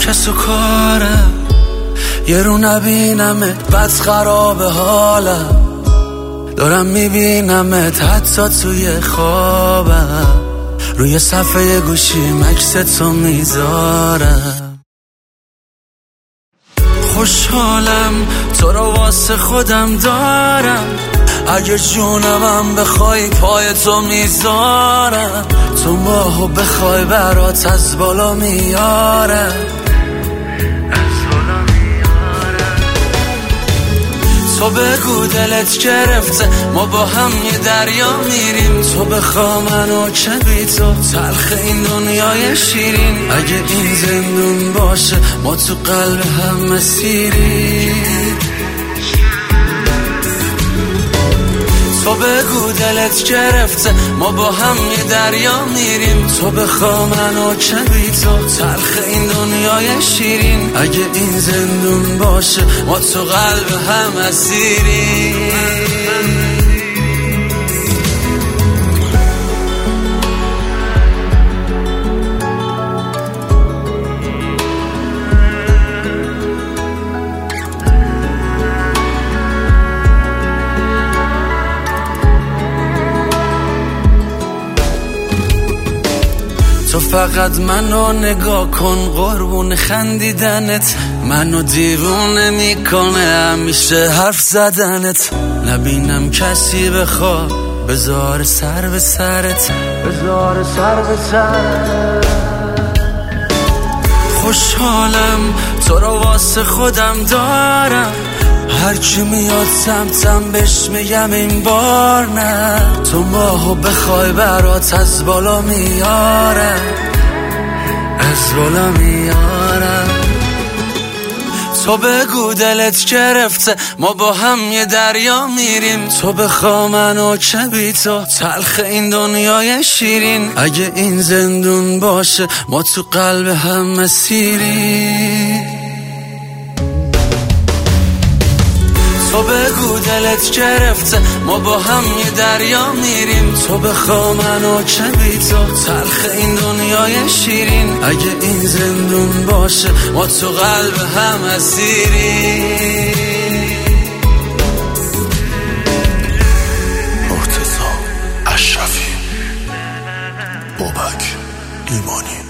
کس و کارم، یه رو نبینمت بد خراب حالم، دارم میبینمت حتی توی خوابم، روی صفحه گوشیم عکس تو میذارم. خوشحالم تو رو واسه خودم دارم، اگه جونمم بخوای پای تو میذارم، تو ماهو بخوای برات از بالا میارم. تو بگو دلت گرفته ما با هم یه دریا میریم، تو بخوا منو که بی تو تلخ این دنیای شیرین، اگه این زندون باشه ما تو قلب هم مسیریم. تو بگو دلت گرفته ما با هم یه دریا میریم، تو بخوا منو که بی تو تلخ این دنیای شیرین، اگه این زندون باشه ما تو قلب هم اسیریم. تو فقط منو نگاه کن، قربون خندیدنت منو دیوونه میکنه همیشه حرف زدنت، نبینم کسی بخواد بذار سر به سرت، بذار سر به سرت. خوشحالم تو رو واسه خودم دارم، هرچی میاد سمتم بهش میگم این بار نه، تو ماهو بخوای برات از بالا میارم، از بالا میارم. تو بگو دلت گرفته ما با هم یه دریا میریم، تو بخوا منو که بی تو تلخ این دنیای شیرین، اگه این زندون باشه ما تو قلب هم مسیریم. تو بگو دلت گرفته ما با هم یه دریا میریم، تو بخوا منو که بی تو تلخ این دنیای شیرین، اگه این زندون باشه ما تو قلب هم اسیریم. مرتضی اشرفی، بابک ایمانی.